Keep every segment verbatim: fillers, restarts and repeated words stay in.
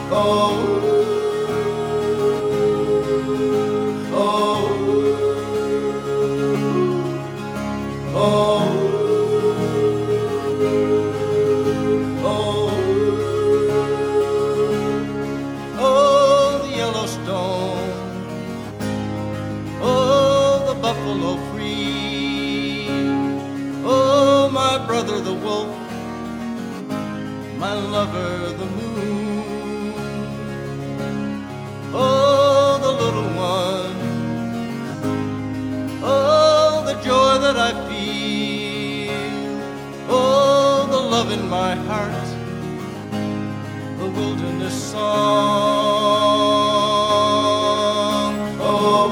Buffalo free. Oh, my brother the wolf, my lover the moon. Oh, the little one, oh, the joy that I feel. Oh, the love in my heart, the wilderness song. Oh,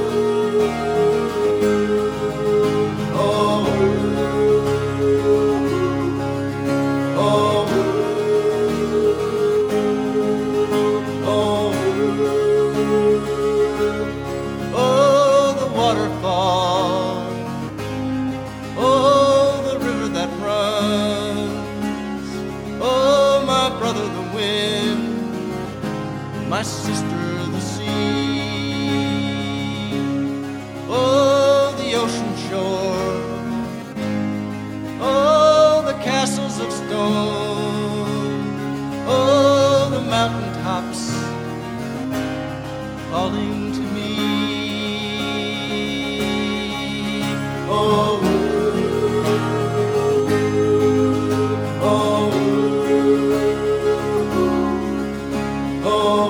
waterfall, oh, the river that runs, oh, my brother the wind, my sister the sea, oh, the ocean shore, oh, the castles of stone, oh, the mountain tops calling to me. Oh, oh, oh,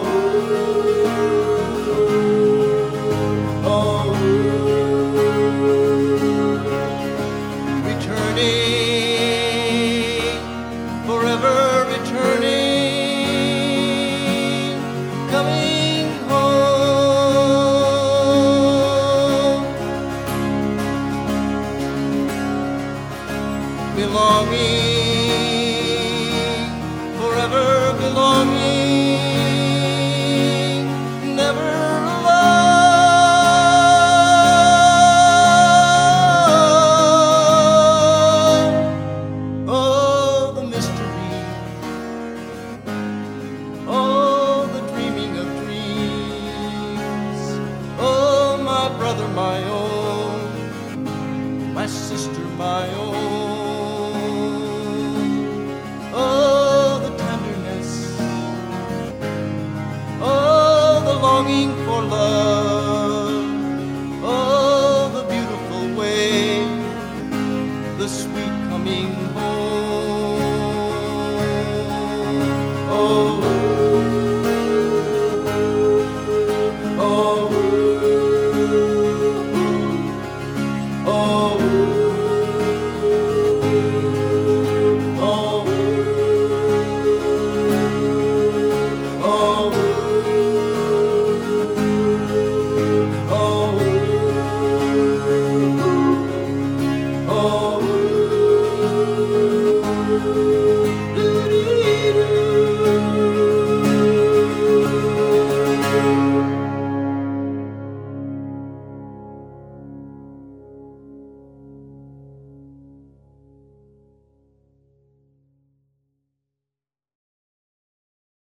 oh, returning, forever returning, coming home. Belonging, forever belonging, never alone. Oh, the mystery, oh, the dreaming of dreams. Oh, my brother, my own, my sister, my own.